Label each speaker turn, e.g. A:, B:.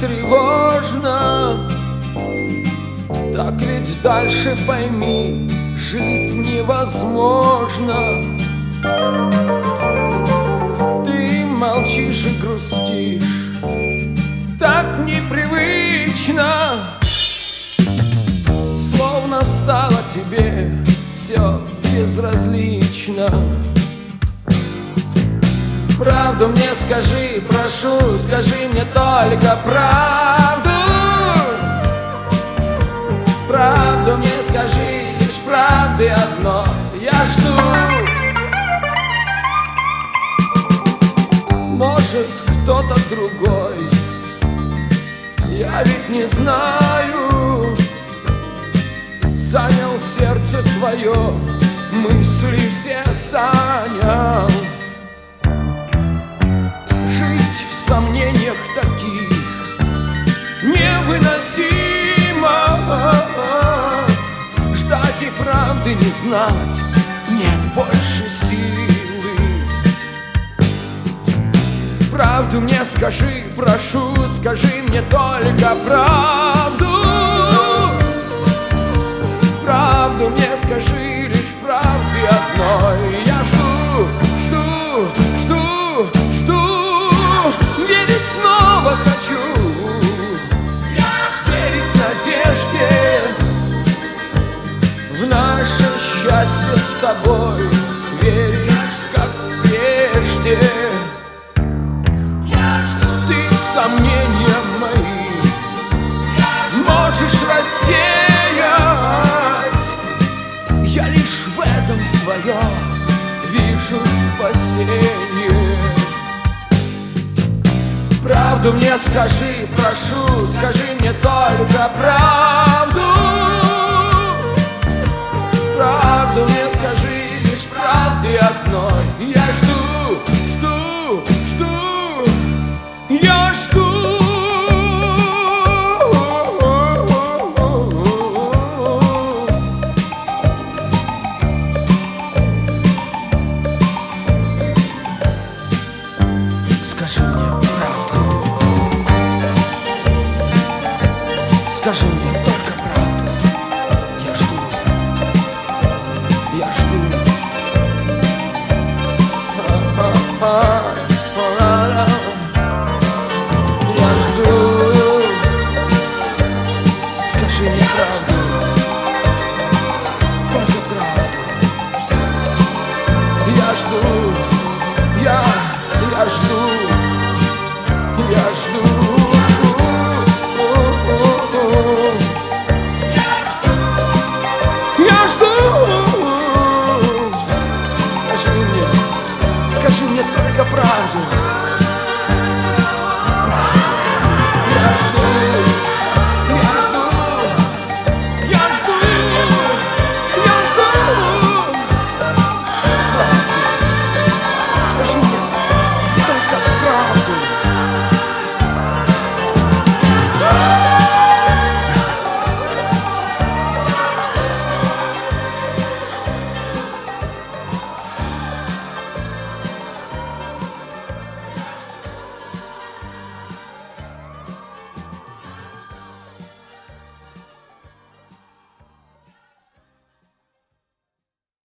A: тревожно. Так ведь дальше, пойми, жить невозможно. Ты молчишь и грустишь, так непривычно, словно стало тебе все безразлично. Правду мне скажи, прошу, скажи мне только правду. Правду мне скажи, лишь правды одно я жду. Может, кто-то другой, я ведь не знаю, занял сердце твое, мысли все занял. Жить в сомнениях таких невыносимо. Ждать и правды не знать нет больше силы. Правду мне скажи, прошу, скажи мне только правду. Правду мне скажи, лишь правды одной я жду, жду, жду, жду. Верить снова хочу, верить в надежде, в наше счастье с тобой, верить как прежде. Ты сомнения мои можешь рассеять, я лишь в этом своем вижу спасение. Правду мне скажи, прошу, скажи мне только правду.